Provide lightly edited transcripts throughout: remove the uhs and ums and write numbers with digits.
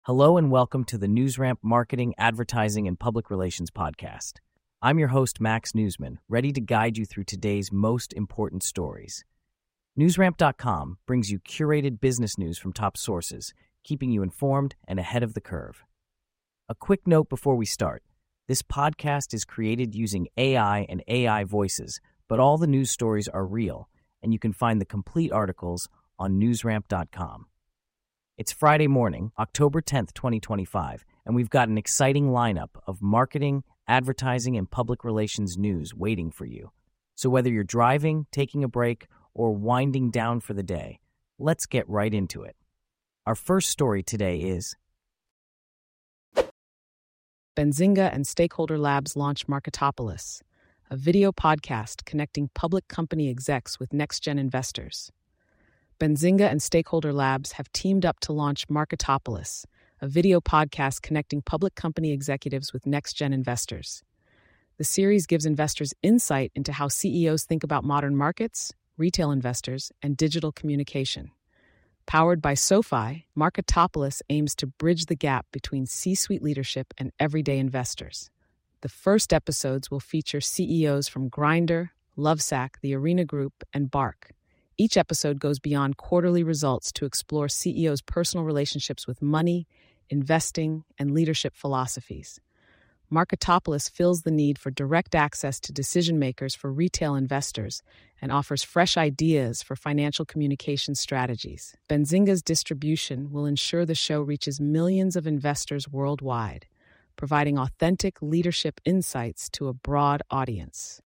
Hello and welcome to the NewsRamp Marketing, Advertising, and Public Relations podcast. I'm your host, Max Newsman, ready to guide you through today's most important stories. NewsRamp.com brings you curated business news from top sources, keeping you informed and ahead of the curve. A quick note before we start. This podcast is created using AI and AI voices, but all the news stories are real, and you can find the complete articles on NewsRamp.com. It's Friday morning, October 10th, 2025, and we've got an exciting lineup of marketing, advertising, and public relations news waiting for you. So whether you're driving, taking a break, or winding down for the day, let's get right into it. Our first story today is Benzinga and Stakeholder Labs launch Marketopolis, a video podcast connecting public company execs with next-gen investors. Benzinga and Stakeholder Labs have teamed up to launch Marketopolis, a video podcast connecting public company executives with next-gen investors. The series gives investors insight into how CEOs think about modern markets, retail investors, and digital communication. Powered by SoFi, Marketopolis aims to bridge the gap between C-suite leadership and everyday investors. The first episodes will feature CEOs from Grindr, Lovesac, the Arena Group, and Bark. Each episode goes beyond quarterly results to explore CEOs' personal relationships with money, investing, and leadership philosophies. Marketopolis fills the need for direct access to decision-makers for retail investors and offers fresh ideas for financial communication strategies. Benzinga's distribution will ensure the show reaches millions of investors worldwide, providing authentic leadership insights to a broad audience.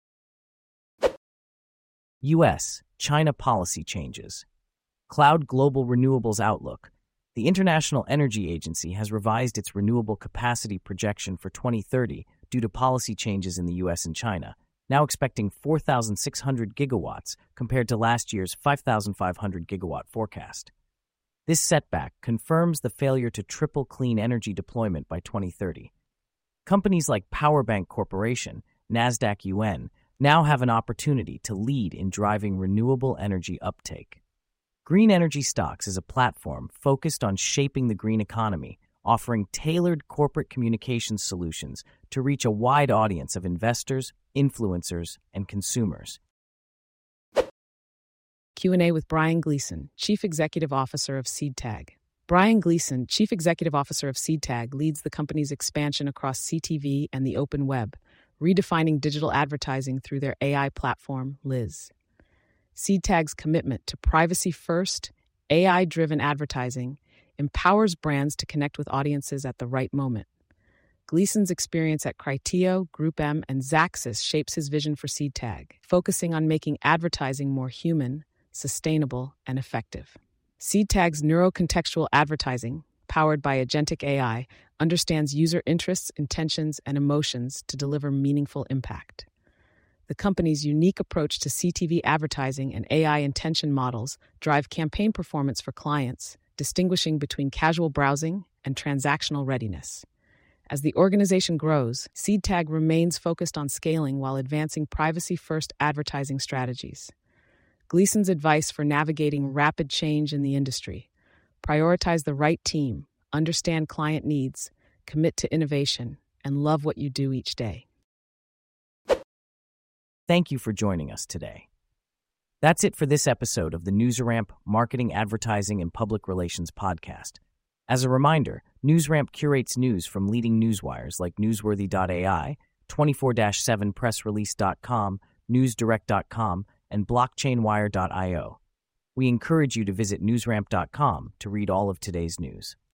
U.S. China policy changes. Cloud Global Renewables Outlook. The International Energy Agency has revised its renewable capacity projection for 2030 due to policy changes in the U.S. and China, now expecting 4,600 gigawatts compared to last year's 5,500 gigawatt forecast. This setback confirms the failure to triple clean energy deployment by 2030. Companies like Powerbank Corporation, Nasdaq UN, now have an opportunity to lead in driving renewable energy uptake. Green Energy Stocks is a platform focused on shaping the green economy, offering tailored corporate communications solutions to reach a wide audience of investors, influencers, and consumers. Q&A with Brian Gleason, Chief Executive Officer of SeedTag. Brian Gleason, Chief Executive Officer of SeedTag, leads the company's expansion across CTV and the open web, redefining digital advertising through their AI platform, Liz. SeedTag's commitment to privacy-first, AI-driven advertising empowers brands to connect with audiences at the right moment. Gleason's experience at Criteo, GroupM, and Xaxis shapes his vision for SeedTag, focusing on making advertising more human, sustainable, and effective. SeedTag's neurocontextual advertising, powered by agentic AI, understands user interests, intentions, and emotions to deliver meaningful impact. The company's unique approach to CTV advertising and AI intention models drive campaign performance for clients, distinguishing between casual browsing and transactional readiness. As the organization grows, SeedTag remains focused on scaling while advancing privacy-first advertising strategies. Gleason's advice for navigating rapid change in the industry: prioritize the right team, understand client needs, commit to innovation, and love what you do each day. Thank you for joining us today. That's it for this episode of the NewsRamp Marketing, Advertising, and Public Relations podcast. As a reminder, NewsRamp curates news from leading newswires like Newsworthy.ai, 24/7pressrelease.com, NewsDirect.com, and BlockchainWire.io. We encourage you to visit NewsRamp.com to read all of today's news.